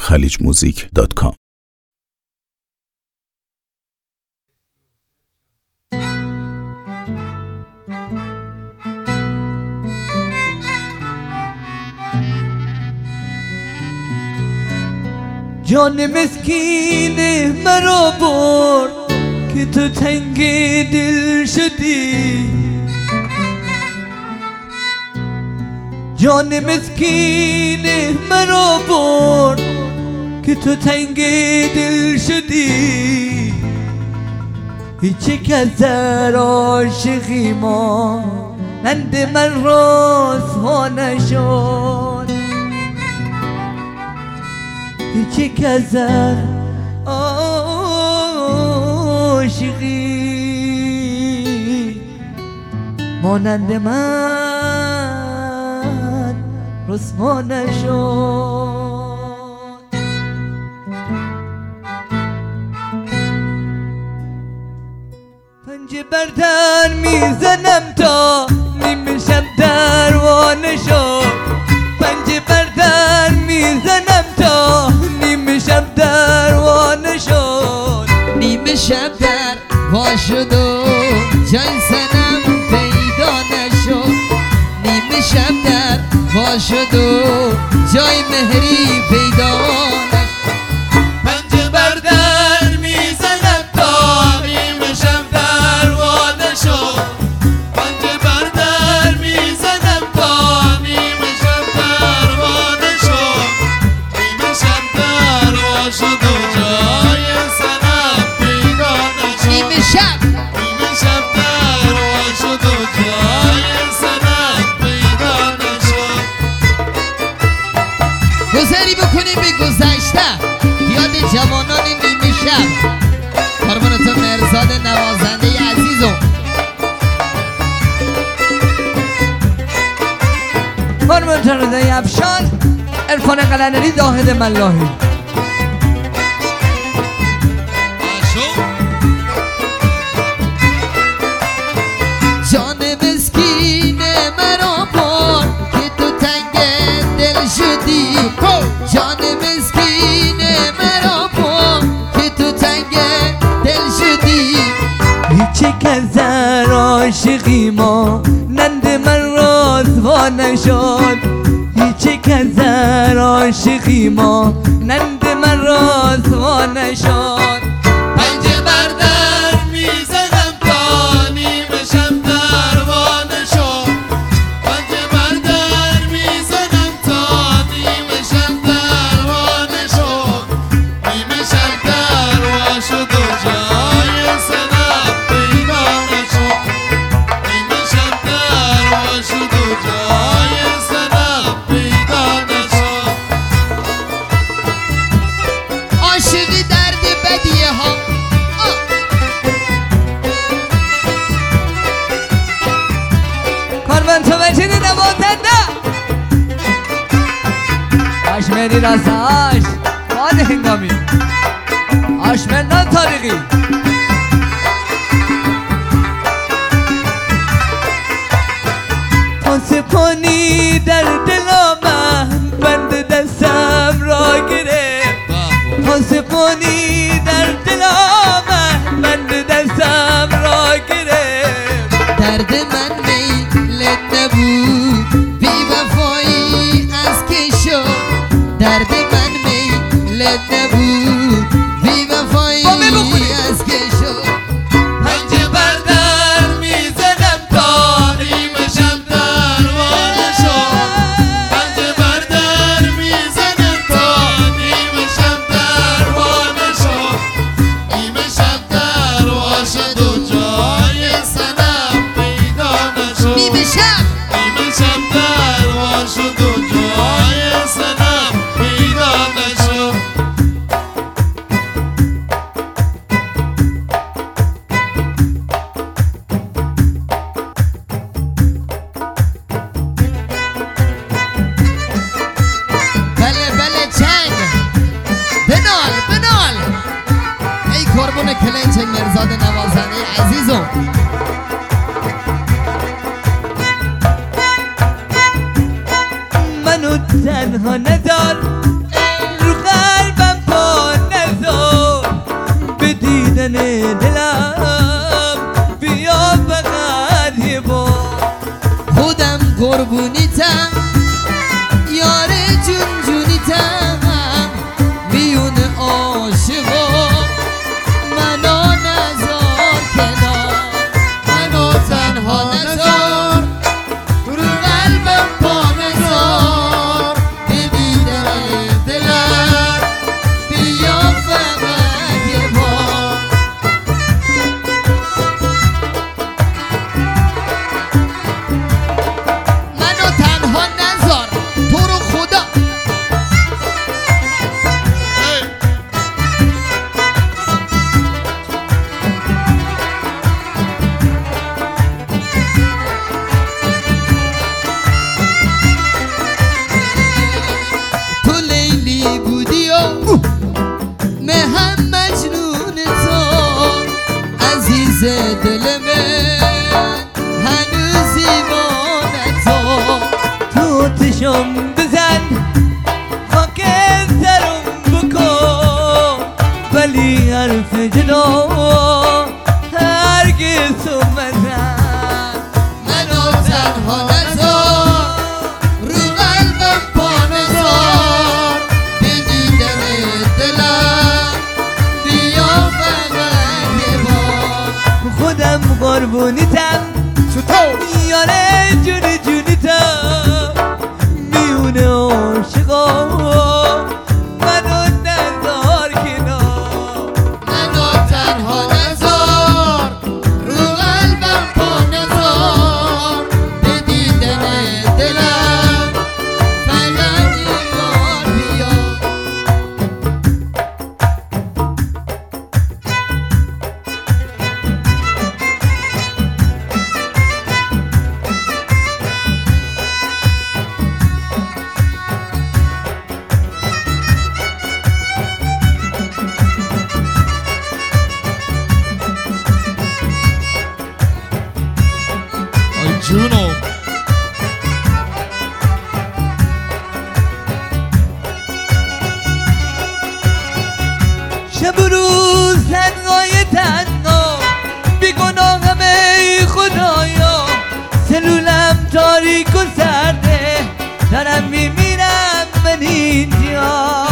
www.khalichmusic.com. جان مسکین مرا برد که تو تنگ دل شدی، جان مسکین مرا برد که تو تنگ دل شدی. هیچ کس در عاشقی ما نند من رسوا نشد، هیچ کس در عاشقی مانند من رسوا نشد. پنجه بر در میزنم تا نیمه شب دروانه شد، پنجه بر در میزنم تا نیمه شب دروانه شد. نیمه شب در وا شد و جای سنم پیدا نشد، نیمه شب در وا شد و جای مهری پیدا نشد. پنجه بر در میزنم تا نیمه شب دروانه شد، پنجه بر در میزنم تا نیمه شب دروانه شد. نیمه شب در وا شد و جای سنم پیدا نشد، نیمه شب در وا شد و جای سنم پیدا نشد. گذری بکنیم به گذشته، یاد جوانان نیمه شب. قربانتون مرزاد نوازنده عزیزم. قربانتون رضای افشان، عرفان قلندری، زاهد ملاحی. جان مسکین مرا برد که تو تنگ دل شدی، جان مسکین مرا برد که تو تنگ دل شدی. هیچ کس در عاشقی ما نند من رسوا نشد، هیچ کس در عاشقی ما نند من رسوا نشد. پنجه بر در میزنم تا نیمه شب دروانه شد، پنجه بر در میزنم تا نیمه شب دروانه شد. نیمه شب در وا شد و جای سنم پیدا نشد، نیمه شب در وا شد و جای سنم پیدا نشد. عاشقی درد بدیه ها. کارمند تو مجید نوازنده آشمری راستاش آن هنگامی آشمرنان تاریخی. پاسپانی در دل آمد، بند دستم را گرفت، پاسپانی در دل آمد، بند دستم را گرفت. درد من میل نبود، بی وفایی از که شد. درد من میل نبود، بی وفایی از که شد. پنجه بر در میزنم تا نیمه شب دروانه شد، پنجه بر در میزنم تا نیمه شب دروانه شد. نیمه شب در وا شد و جای سنم پیدا نشد، نیمه شب در وا شد و جای سنم پیدا نشد. بله بله چنگ بنال بنال. ای قربون کلنچ مرزاد نوازنده عزیزم. منو تنها ندار رو قلب جدا هرگز تو مزن منو تنها نذار رو قلبم پا نذار به دیدن دلم بیا فقط یه بار خودم قربونیتم یاره جونی جونی تا میونه عاشقا منو نذار کنار منو تنها نذار رو قلبم پا نذار به دیدن دلم فقط یه بار بیا آی جونو شب و روز تنهای تنها بیگناهم ای خدایا سلولم تاریک و سرده دارم میمیرم من اینجا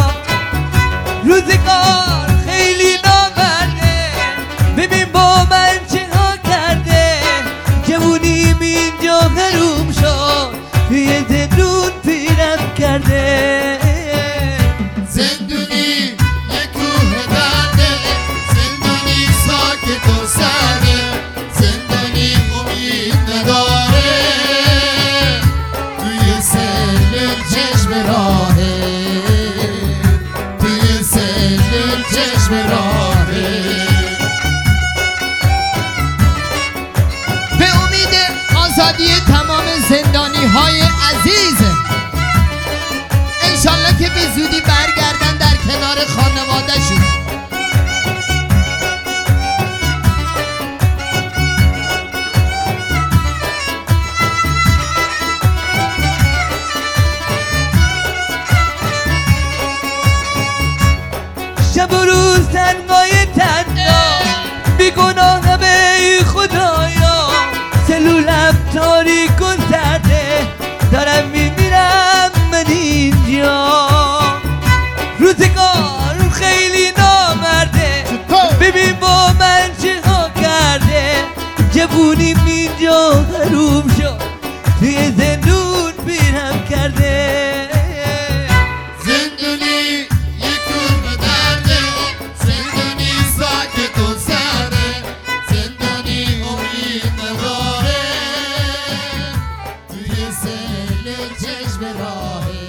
روزگار خیلی نامرده ببین با من چه ها کرده جوونیم اینجا حروم شد توی زندون پیرم کرده زندونی یک کوه درده زندونی ساکت و سرده زندونی امید نداره توی سلول چشم راهه توی سلول چشم راهه به امید آزادی تمام زندانی های عزیز انشالله که به زودی برگردن در کنار خانواده‌شون شب و روز تنهای تنها بیگناهم ای خدایا سلولم تاریک و زده دارم میمیرم من اینجا روزگار خیلی نامرده ببین با من چه ها کرده جوونیم اینجا حروم شد توی زندون پیرم کرده زندونی یک کوه درده زندونی ساکت و سرده زندونی امید نداره توی سلول چشم راهه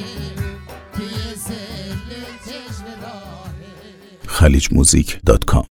توی سلول چشم راهه خلیجmusic.com